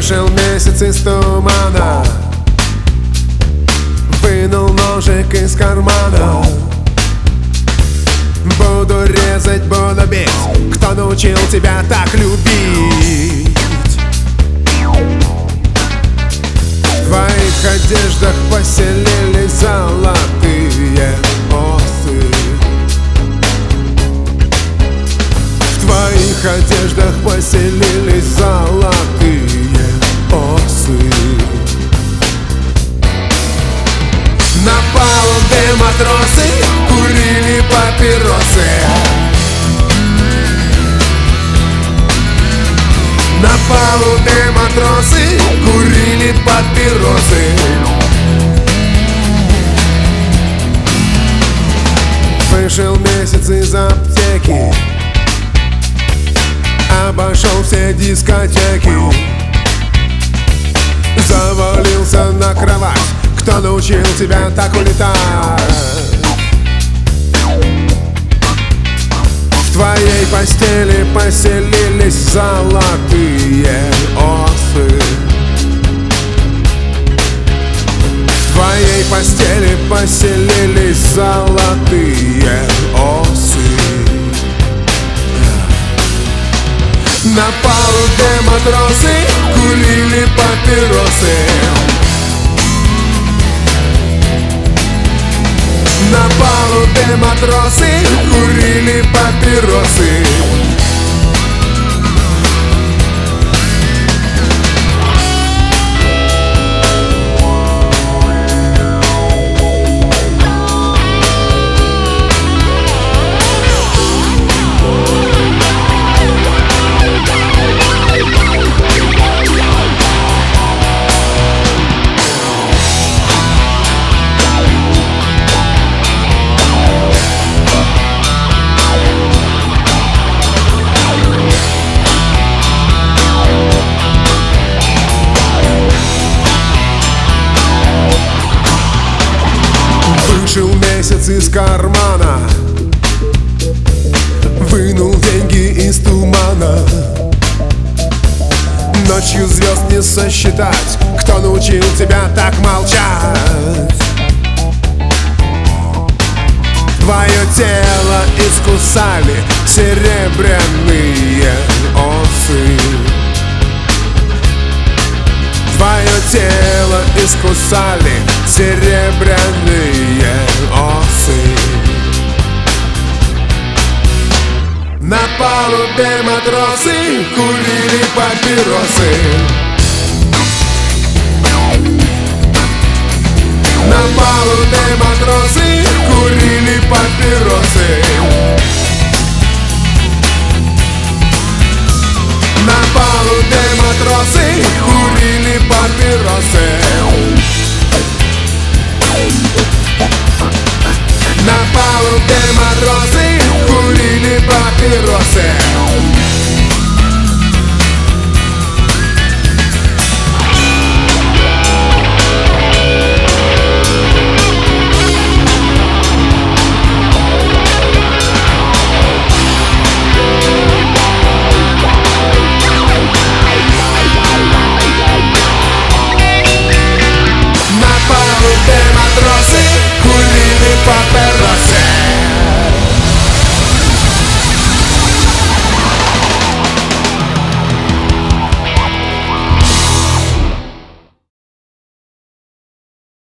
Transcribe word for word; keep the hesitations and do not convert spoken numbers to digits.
Вышел месяц из тумана, вынул ножик из кармана. Буду резать, буду бить. Кто научил тебя так любить? В твоих одеждах поселились золотые осы. В твоих одеждах поселились золотые осы. На палубе матросы курили папиросы. На палубе матросы курили папиросы. Вышел месяц из аптеки, обошел все дискотеки, завалился на кровать. Кто научил тебя так улетать? В твоей постели поселились золотые осы. В твоей постели поселились золотые осы. На палубе матросы курили папиросы. На палубе матросы курили папиросы. Вышел месяц из кармана, вынул деньги из тумана. Ночью звезд не сосчитать. Кто научил тебя так молчать? Твое тело искусали серебряные осы. Твое тело искусали серебряные осы. На палубе матросы курили папиросы. На палубе матросы курили папиросы. На палубе матросы курили папиросы.